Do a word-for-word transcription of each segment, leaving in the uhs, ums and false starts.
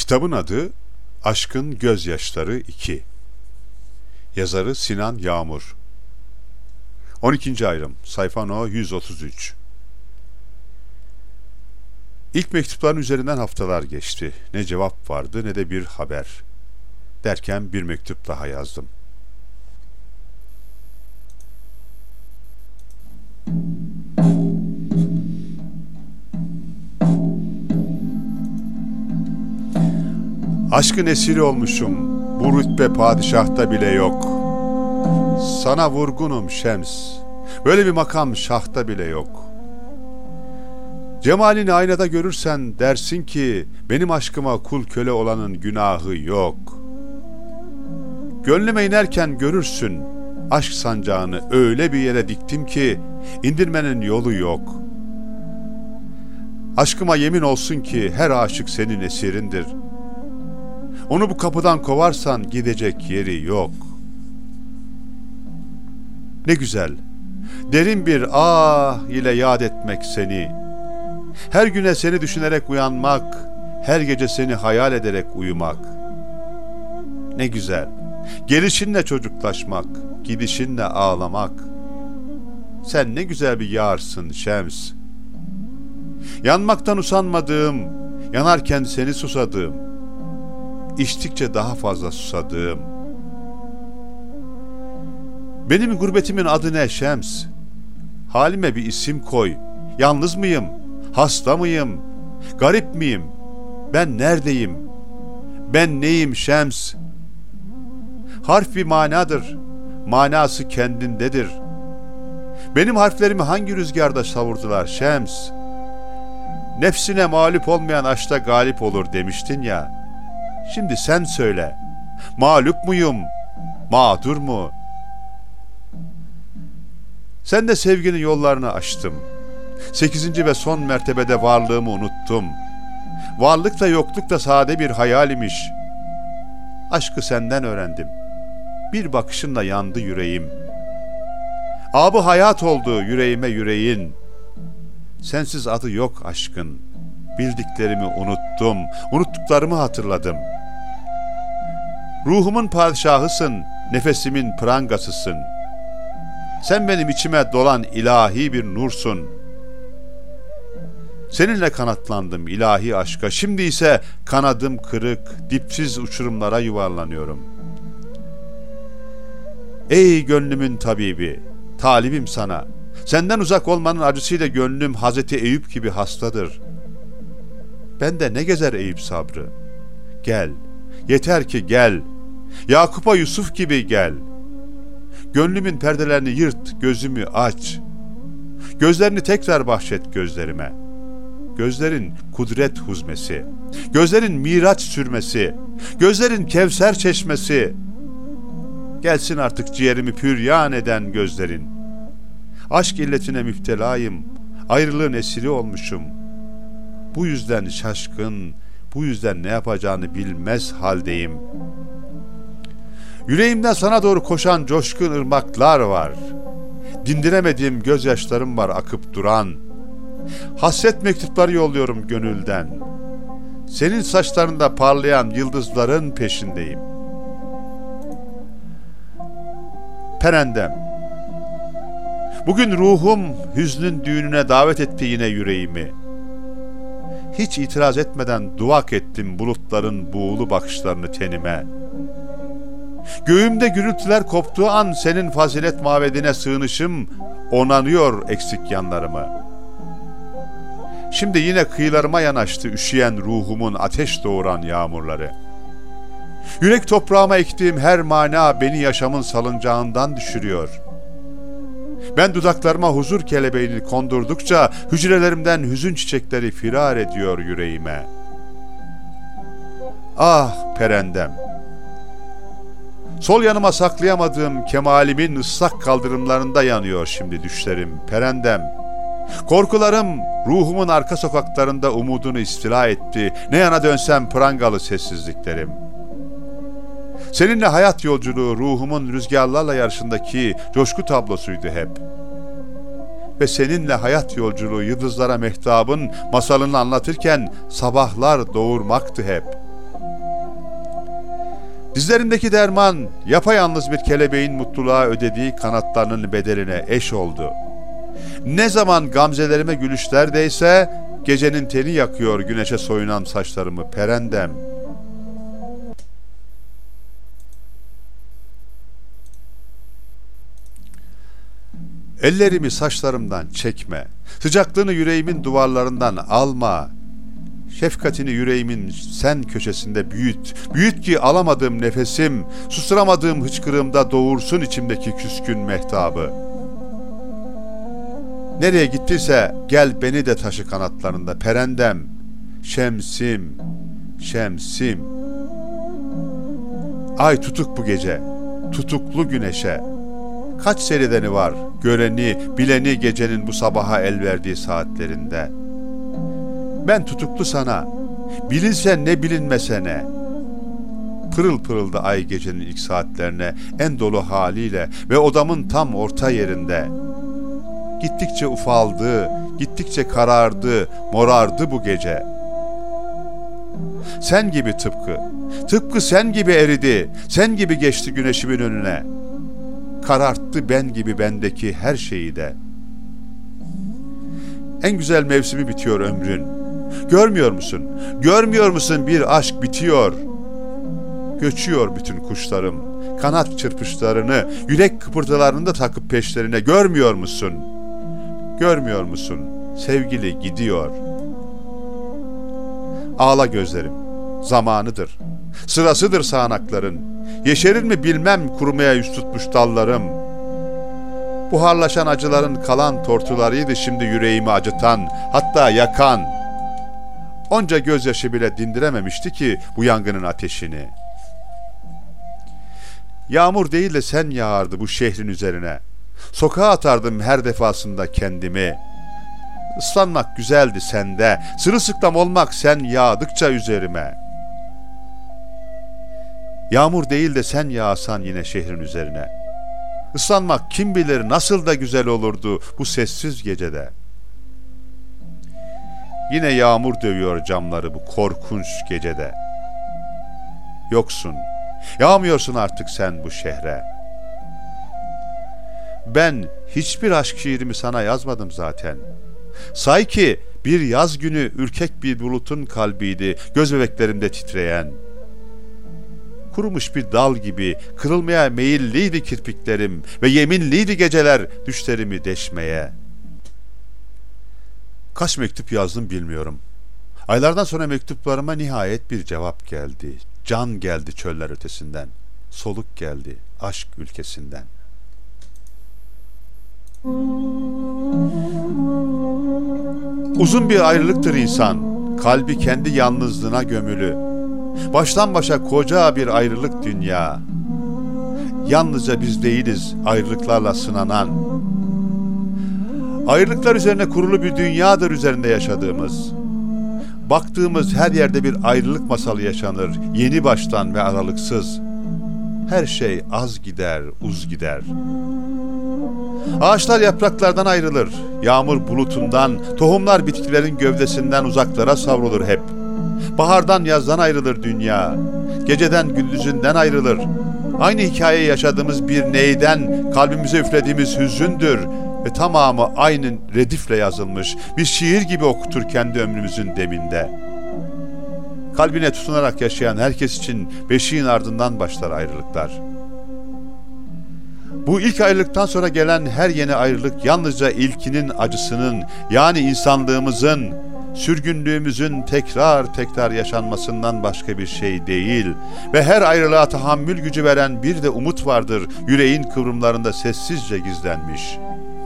Kitabın adı Aşkın Gözyaşları iki. Yazarı Sinan Yağmur. on ikinci ayrım, sayfa no yüz otuz üç. İlk mektupların üzerinden haftalar geçti. Ne cevap vardı ne de bir haber. Derken bir mektup daha yazdım. Aşkın esiri olmuşum, bu rütbe padişahta bile yok. Sana vurgunum Şems, böyle bir makam şahta bile yok. Cemalini aynada görürsen dersin ki, benim aşkıma kul köle olanın günahı yok. Gönlüme inerken görürsün, aşk sancağını öyle bir yere diktim ki, indirmenin yolu yok. Aşkıma yemin olsun ki, her aşık senin esirindir. Onu bu kapıdan kovarsan gidecek yeri yok. Ne güzel, derin bir ah ile yad etmek seni. Her güne seni düşünerek uyanmak, her gece seni hayal ederek uyumak. Ne güzel, gelişinle çocuklaşmak, gidişinle ağlamak. Sen ne güzel bir yârsın Şems. Yanmaktan usanmadığım, yanarken seni susadığım, İçtikçe daha fazla susadığım. Benim gurbetimin adı ne Şems? Halime bir isim koy. Yalnız mıyım? Hasta mıyım? Garip miyim? Ben neredeyim? Ben neyim Şems? Harf bir manadır. Manası kendindedir. Benim harflerimi hangi rüzgarda savurdular Şems? Nefsine mağlup olmayan aşkta galip olur demiştin ya. Şimdi sen söyle, mağlup muyum, mağdur mu? Sen de sevginin yollarını aştım. Sekizinci ve son mertebede varlığımı unuttum. Varlık da yokluk da sade bir hayal imiş. Aşkı senden öğrendim. Bir bakışınla yandı yüreğim. Abı hayat oldu yüreğime yüreğin. Sensiz adı yok aşkın. Bildiklerimi unuttum, unuttuklarımı hatırladım. Ruhumun padişahısın, nefesimin prangasısın. Sen benim içime dolan ilahi bir nursun. Seninle kanatlandım ilahi aşka, şimdi ise kanadım kırık, dipsiz uçurumlara yuvarlanıyorum. Ey gönlümün tabibi, talibim sana. Senden uzak olmanın acısıyla gönlüm Hazreti Eyüp gibi hastadır. Ben de ne gezer Eyüp sabrı? Gel, yeter ki gel. Yakup'a Yusuf gibi gel. Gönlümün perdelerini yırt, gözümü aç. Gözlerini tekrar bahşet gözlerime. Gözlerin kudret huzmesi, gözlerin miraç sürmesi, gözlerin kevser çeşmesi. Gelsin artık ciğerimi püryan eden gözlerin. Aşk illetine müptelayım, ayrılığın esiri olmuşum. Bu yüzden şaşkın, bu yüzden ne yapacağını bilmez haldeyim. Yüreğimden sana doğru koşan coşkun ırmaklar var. Dindiremediğim gözyaşlarım var akıp duran. Hasret mektupları yolluyorum gönülden. Senin saçlarında parlayan yıldızların peşindeyim. Perendem. Bugün ruhum hüznün düğününe davet etti yine yüreğimi. Hiç itiraz etmeden duvak ettim bulutların buğulu bakışlarını tenime. Göğümde gürültüler koptuğu an senin fazilet mabedine sığınışım onanıyor eksik yanlarımı. Şimdi yine kıyılarıma yanaştı üşüyen ruhumun ateş doğuran yağmurları. Yürek toprağıma ektiğim her mana beni yaşamın salıncağından düşürüyor. Ben dudaklarıma huzur kelebeğini kondurdukça hücrelerimden hüzün çiçekleri firar ediyor yüreğime. Ah perendem! Sol yanıma saklayamadığım kemalimin ıslak kaldırımlarında yanıyor şimdi düşlerim perendem. Korkularım ruhumun arka sokaklarında umudunu istila etti. Ne yana dönsem prangalı sessizliklerim. Seninle hayat yolculuğu ruhumun rüzgarlarla yarışındaki coşku tablosuydu hep. Ve seninle hayat yolculuğu yıldızlara mehtabın masalını anlatırken sabahlar doğurmaktı hep. Dizlerindeki derman, yapayalnız bir kelebeğin mutluluğa ödediği kanatlarının bedeline eş oldu. Ne zaman gamzelerime gülüşler değse, gecenin teni yakıyor güneşe soyunan saçlarımı perendem. Ellerimi saçlarımdan çekme, sıcaklığını yüreğimin duvarlarından alma. Şefkatini yüreğimin sen köşesinde büyüt, büyüt ki alamadığım nefesim, susturamadığım hıçkırığımda doğursun içimdeki küskün mehtabı. Nereye gittiyse gel beni de taşı kanatlarında perendem, şemsim, şemsim. Ay tutuk bu gece, tutuklu güneşe. Kaç serideni var, göreni, bileni gecenin bu sabaha el verdiği saatlerinde. Ben tutuklu sana, bilinse ne bilinmese ne. Pırıl pırıldı ay gecenin ilk saatlerine, en dolu haliyle ve odamın tam orta yerinde. Gittikçe ufaldı, gittikçe karardı, morardı bu gece. Sen gibi tıpkı, tıpkı sen gibi eridi, sen gibi geçti güneşimin önüne. Kararttı ben gibi bendeki her şeyi de. En güzel mevsimi bitiyor ömrün. Görmüyor musun? Görmüyor musun bir aşk bitiyor. Göçüyor bütün kuşlarım, kanat çırpışlarını, yürek kıpırtılarını da takıp peşlerine. Görmüyor musun? Görmüyor musun? Sevgili gidiyor. Ağla gözlerim, zamanıdır. Sırasıdır sağanakların. Yeşerir mi bilmem kurumaya yüz tutmuş dallarım. Buharlaşan acıların kalan tortularıydı şimdi yüreğimi acıtan, hatta yakan. Onca gözyaşı bile dindirememişti ki bu yangının ateşini. Yağmur değil de sen yağardı bu şehrin üzerine. Sokağa atardım her defasında kendimi. Islanmak güzeldi sende, sırılsıklam olmak sen yağdıkça üzerime. Yağmur değil de sen yağsan yine şehrin üzerine. Islanmak kim bilir nasıl da güzel olurdu bu sessiz gecede. Yine yağmur dövüyor camları bu korkunç gecede. Yoksun, yağmıyorsun artık sen bu şehre. Ben hiçbir aşk şiirimi sana yazmadım zaten. Say ki bir yaz günü ürkek bir bulutun kalbiydi göz bebeklerimde titreyen. Kurumuş bir dal gibi kırılmaya meyilliydi kirpiklerim ve yeminliydi geceler düşlerimi deşmeye. Kaç mektup yazdım bilmiyorum. Aylardan sonra mektuplarıma nihayet bir cevap geldi. Can geldi çöller ötesinden. Soluk geldi aşk ülkesinden. Uzun bir ayrılıktır insan, kalbi kendi yalnızlığına gömülü. Baştan başa koca bir ayrılık dünya. Yalnızca biz değiliz ayrılıklarla sınanan. Ayrılıklar üzerine kurulu bir dünyadır üzerinde yaşadığımız. Baktığımız her yerde bir ayrılık masalı yaşanır, yeni baştan ve aralıksız. Her şey az gider, uz gider. Ağaçlar yapraklardan ayrılır, yağmur bulutundan, tohumlar bitkilerin gövdesinden uzaklara savrulur hep. Bahardan yazdan ayrılır dünya, geceden gündüzünden ayrılır. Aynı hikayeyi yaşadığımız bir neyden kalbimize üflediğimiz hüzündür ve tamamı aynı redifle yazılmış bir şiir gibi okutur kendi ömrümüzün deminde. Kalbine tutunarak yaşayan herkes için beşiğin ardından başlar ayrılıklar. Bu ilk ayrılıktan sonra gelen her yeni ayrılık yalnızca ilkinin acısının, yani insanlığımızın, sürgünlüğümüzün tekrar tekrar yaşanmasından başka bir şey değil ve her ayrılığa tahammül gücü veren bir de umut vardır yüreğin kıvrımlarında sessizce gizlenmiş.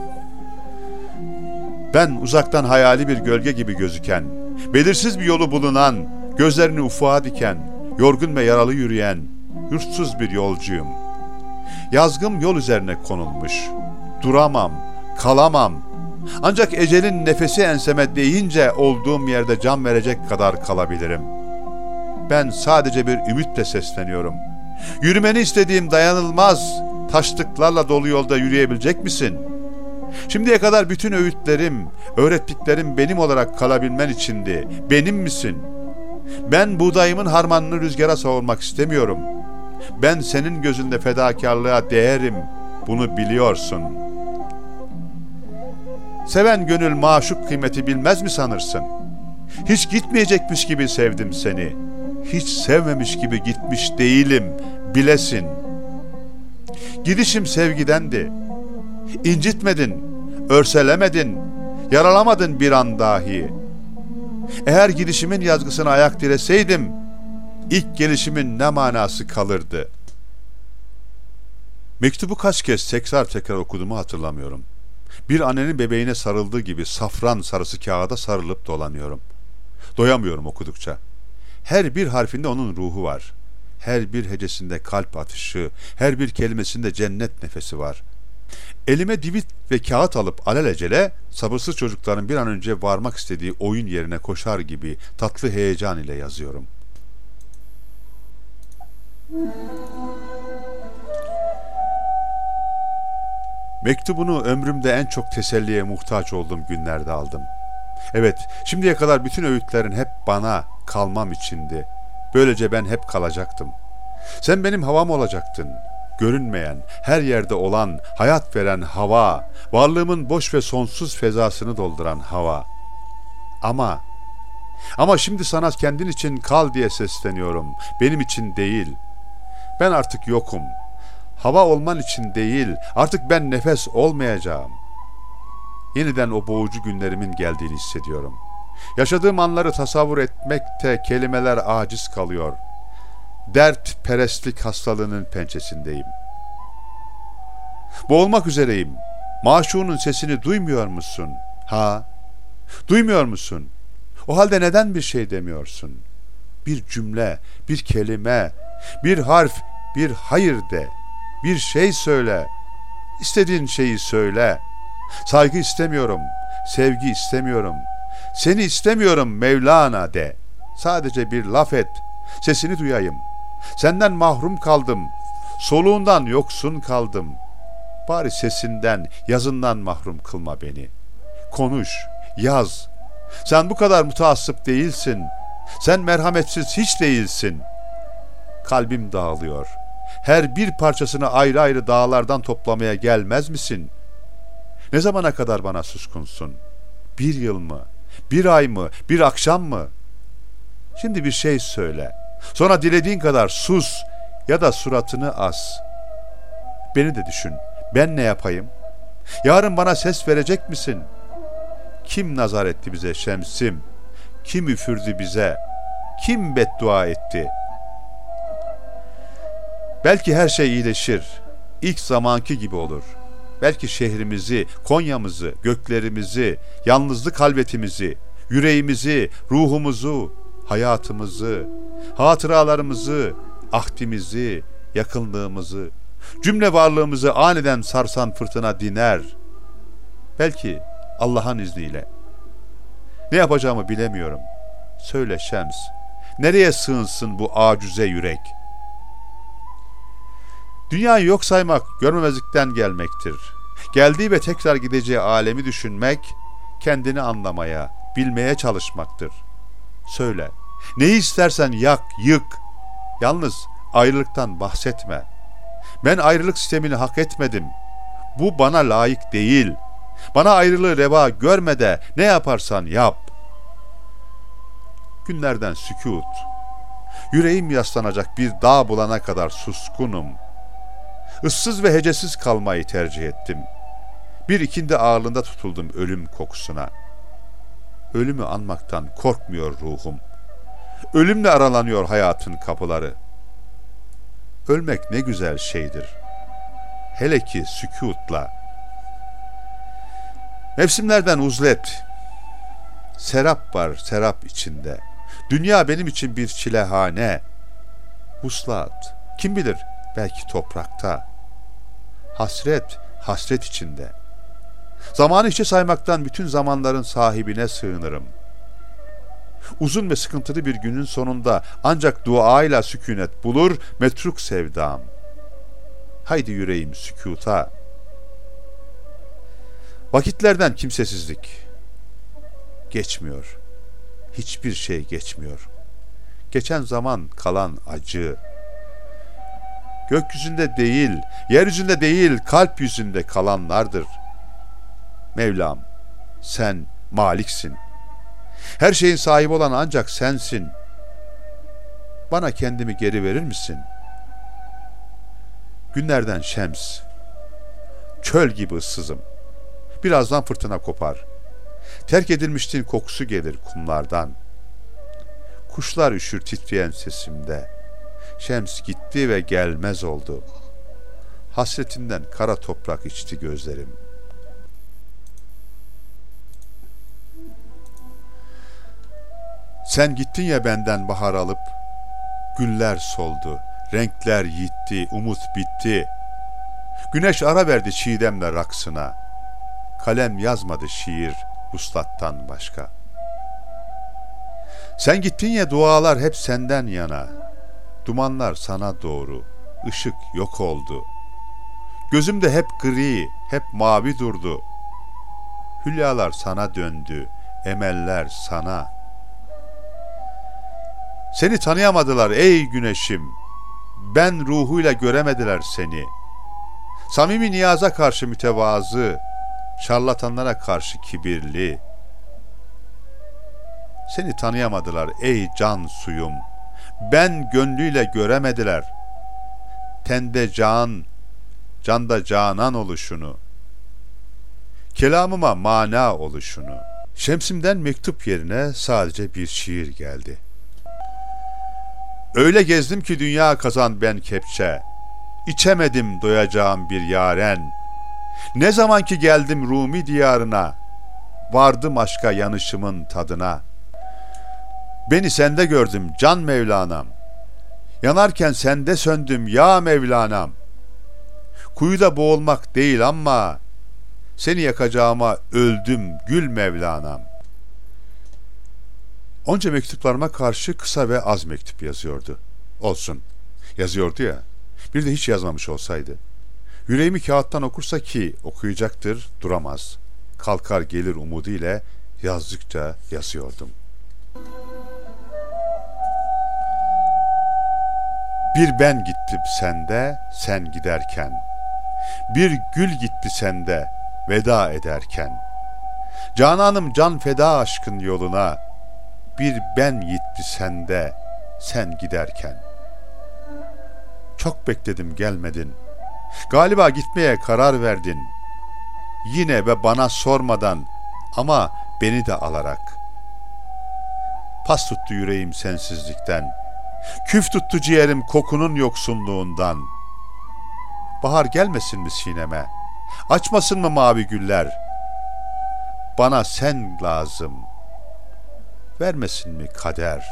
Ben uzaktan hayali bir gölge gibi gözüken, belirsiz bir yolu bulunan, gözlerini ufuğa diken, yorgun ve yaralı yürüyen, yurtsuz bir yolcuyum. Yazgım yol üzerine konulmuş. Duramam, kalamam. Ancak ecelin nefesi enseme değince olduğum yerde can verecek kadar kalabilirim. Ben sadece bir ümitle sesleniyorum. Yürümeni istediğim dayanılmaz taşlıklarla dolu yolda yürüyebilecek misin? Şimdiye kadar bütün öğütlerim, öğrettiklerim benim olarak kalabilmen içindi. Benim misin? Ben buğdayımın harmanını rüzgara savurmak istemiyorum. Ben senin gözünde fedakarlığa değerim, bunu biliyorsun. Seven gönül maşuk kıymeti bilmez mi sanırsın? Hiç gitmeyecekmiş gibi sevdim seni. Hiç sevmemiş gibi gitmiş değilim, bilesin. Gidişim sevgidendi. İncitmedin, örselemedin, yaralamadın bir an dahi. Eğer gidişimin yazgısına ayak direseydim, ilk gelişimin ne manası kalırdı? Mektubu kaç kez tekrar tekrar okuduğumu hatırlamıyorum. Bir annenin bebeğine sarıldığı gibi safran sarısı kağıda sarılıp dolanıyorum. Doyamıyorum okudukça. Her bir harfinde onun ruhu var. Her bir hecesinde kalp atışı, her bir kelimesinde cennet nefesi var. Elime divit ve kağıt alıp alelacele sabırsız çocukların bir an önce varmak istediği oyun yerine koşar gibi tatlı heyecan ile yazıyorum. Mektubunu ömrümde en çok teselliye muhtaç olduğum günlerde aldım. Evet, şimdiye kadar bütün öğütlerin hep bana, kalmam içindi. Böylece ben hep kalacaktım. Sen benim havam olacaktın. Görünmeyen, her yerde olan, hayat veren hava, varlığımın boş ve sonsuz fezasını dolduran hava. Ama, ama şimdi sana kendin için kal diye sesleniyorum. Benim için değil. Ben artık yokum. Hava olman için değil, artık ben nefes olmayacağım. Yeniden o boğucu günlerimin geldiğini hissediyorum. Yaşadığım anları tasavvur etmekte kelimeler aciz kalıyor. Dert perestlik hastalığının pençesindeyim. Boğulmak üzereyim. Maşuğunun sesini duymuyor musun? Ha? Duymuyor musun? O halde neden bir şey demiyorsun? Bir cümle, bir kelime, bir harf, bir hayır de. Bir şey söyle. İstediğin şeyi söyle. Saygı istemiyorum. Sevgi istemiyorum. Seni istemiyorum Mevlana de. Sadece bir laf et. Sesini duyayım. Senden mahrum kaldım. Soluğundan yoksun kaldım. Bari sesinden, yazından mahrum kılma beni. Konuş, yaz. Sen bu kadar mutaassıp değilsin. Sen merhametsiz hiç değilsin. Kalbim dağılıyor. Her bir parçasını ayrı ayrı dağlardan toplamaya gelmez misin? Ne zamana kadar bana suskunsun? Bir yıl mı? Bir ay mı? Bir akşam mı? Şimdi bir şey söyle. Sonra dilediğin kadar sus ya da suratını as. Beni de düşün. Ben ne yapayım? Yarın bana ses verecek misin? Kim nazar etti bize Şemsim? Kim üfürdü bize? Kim beddua etti? Belki her şey iyileşir. İlk zamanki gibi olur. Belki şehrimizi, Konya'mızı, göklerimizi, yalnızlık halvetimizi, yüreğimizi, ruhumuzu, hayatımızı, hatıralarımızı, ahdimizi, yakınlığımızı, cümle varlığımızı aniden sarsan fırtına diner. Belki Allah'ın izniyle. Ne yapacağımı bilemiyorum. Söyle Şems, nereye sığınsın bu acüze yürek? Dünyayı yok saymak görmemezlikten gelmektir. Geldiği ve tekrar gideceği alemi düşünmek, kendini anlamaya, bilmeye çalışmaktır. Söyle, neyi istersen yak, yık. Yalnız ayrılıktan bahsetme. Ben ayrılık sistemini hak etmedim. Bu bana layık değil. Bana ayrılığı reva görme de ne yaparsan yap. Günlerden sükût. Yüreğim yaslanacak bir dağ bulana kadar suskunum. Issız ve hecesiz kalmayı tercih ettim. Bir ikindi ağırlığında tutuldum ölüm kokusuna. Ölümü anmaktan korkmuyor ruhum. Ölümle aralanıyor hayatın kapıları. Ölmek ne güzel şeydir. Hele ki sükûtla. Mevsimlerden uzlet. Serap var serap içinde. Dünya benim için bir çilehane. Vuslat, kim bilir belki toprakta. Hasret, hasret içinde. Zamanı hiçe saymaktan bütün zamanların sahibine sığınırım. Uzun ve sıkıntılı bir günün sonunda ancak duayla sükûnet bulur metruk sevdam. Haydi yüreğim sükûta. Vakitlerden kimsesizlik. Geçmiyor. Hiçbir şey geçmiyor. Geçen zaman kalan acı. gökyüzünde değil, yeryüzünde değil, kalp yüzünde kalanlardır. Mevlam, sen maliksin. Her şeyin sahibi olan ancak sensin. Bana kendimi geri verir misin? Günlerden şems, çöl gibi ıssızım. Birazdan fırtına kopar. Terk edilmişliğin kokusu gelir kumlardan. Kuşlar üşür titreyen sesimde. Şems gitti ve gelmez oldu. Hasretinden kara toprak içti gözlerim. Sen gittin ya benden bahar alıp, güller soldu, renkler yitti, umut bitti. Güneş ara verdi çiğdemle raksına. Kalem yazmadı şiir vuslattan başka. Sen gittin ya dualar hep senden yana. Dumanlar sana doğru, ışık yok oldu. Gözümde hep gri, hep mavi durdu. Hülyalar sana döndü, emeller sana. Seni tanıyamadılar ey güneşim. Ben ruhuyla göremediler seni. Samimi niyaza karşı mütevazı, şarlatanlara karşı kibirli. Seni tanıyamadılar ey can suyum. Ben gönlüyle göremediler. Tende can, canda canan oluşunu. Kelamıma mana oluşunu. Şemsimden mektup yerine sadece bir şiir geldi. Öyle gezdim ki dünya kazan ben kepçe. İçemedim doyacağım bir yaren. Ne zaman ki geldim Rumi diyarına, vardım aşka yanışımın tadına. Beni sende gördüm can Mevlana'm. Yanarken sende söndüm ya Mevlana'm. Kuyuda boğulmak değil ama seni yakacağıma öldüm gül Mevlana'm. Onca mektuplarıma karşı kısa ve az mektup yazıyordu. Olsun. Yazıyordu ya. Bir de hiç yazmamış olsaydı. Yüreğimi kağıttan okursa ki okuyacaktır, duramaz. Kalkar gelir umudu ile yazdıkça yazıyordum. Bir ben gittim sende, sen giderken. Bir gül gitti sende, veda ederken. Cananım can feda aşkın yoluna. Bir ben gitti sende, sen giderken. Çok bekledim gelmedin. Galiba gitmeye karar verdin. Yine ve bana sormadan ama beni de alarak. Pas tuttu yüreğim sensizlikten. Küf tuttu ciğerim kokunun yoksunluğundan. Bahar gelmesin mi sineme? Açmasın mı mavi güller? Bana sen lazım. Vermesin mi kader?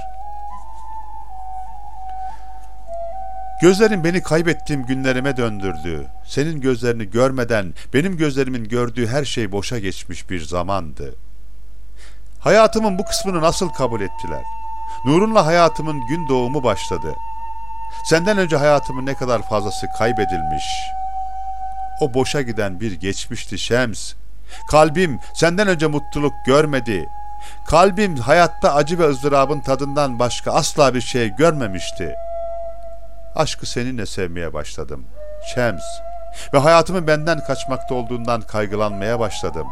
Gözlerin beni kaybettiğim günlerime döndürdü. Senin gözlerini görmeden benim gözlerimin gördüğü her şey boşa geçmiş bir zamandı. Hayatımın bu kısmını nasıl kabul ettiler? Nurunla hayatımın gün doğumu başladı. Senden önce hayatımın ne kadar fazlası kaybedilmiş. O boşa giden bir geçmişti Şems. Kalbim senden önce mutluluk görmedi. Kalbim hayatta acı ve ızdırabın tadından başka asla bir şey görmemişti. Aşkı seninle sevmeye başladım Şems ve hayatımın benden kaçmakta olduğundan kaygılanmaya başladım.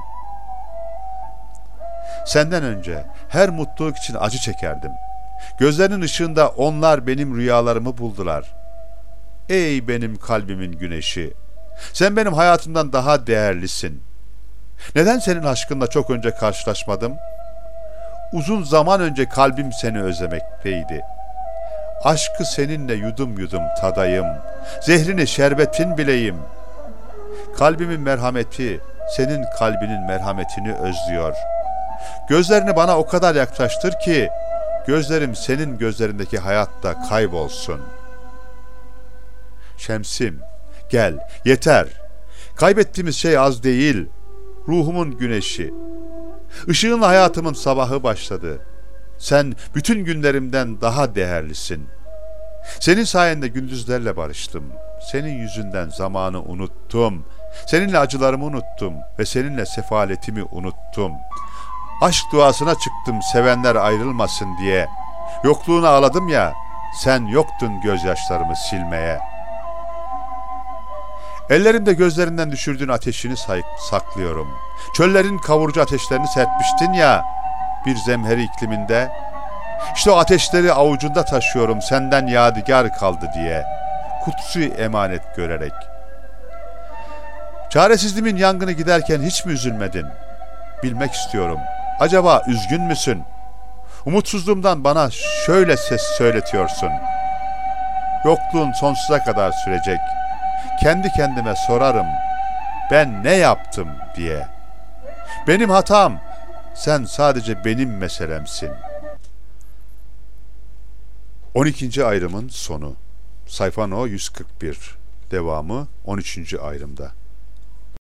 Senden önce her mutluluk için acı çekerdim. Gözlerinin ışığında onlar benim rüyalarımı buldular. Ey benim kalbimin güneşi, sen benim hayatımdan daha değerlisin. Neden senin aşkınla çok önce karşılaşmadım? Uzun zaman önce kalbim seni özlemekteydi. Aşkı seninle yudum yudum tadayım, zehrini şerbetin bileyim. Kalbimin merhameti, senin kalbinin merhametini özlüyor. Gözlerini bana o kadar yaklaştır ki, gözlerim senin gözlerindeki hayatta kaybolsun. Şemsim, gel, yeter. Kaybettiğimiz şey az değil, ruhumun güneşi. Işığınla hayatımın sabahı başladı. Sen bütün günlerimden daha değerlisin. Senin sayende gündüzlerle barıştım. Senin yüzünden zamanı unuttum. Seninle acılarımı unuttum ve seninle sefaletimi unuttum. Aşk duasına çıktım sevenler ayrılmasın diye. Yokluğunu ağladım ya, sen yoktun gözyaşlarımı silmeye. Ellerimde gözlerinden düşürdüğün ateşini say- saklıyorum. Çöllerin kavurucu ateşlerini serpmiştin ya bir zemheri ikliminde. İşte o ateşleri avucunda taşıyorum senden yadigar kaldı diye. Kutsi emanet görerek. Çaresizliğimin yangını giderken hiç mi üzülmedin? Bilmek istiyorum. Acaba üzgün müsün? Umutsuzluğumdan bana şöyle ses söyletiyorsun. Yokluğun sonsuza kadar sürecek. Kendi kendime sorarım. Ben ne yaptım diye. Benim hatam. Sen sadece benim meselemsin. on ikinci ayrımın sonu. Sayfa no yüz kırk bir. Devamı on üçüncü ayrımda.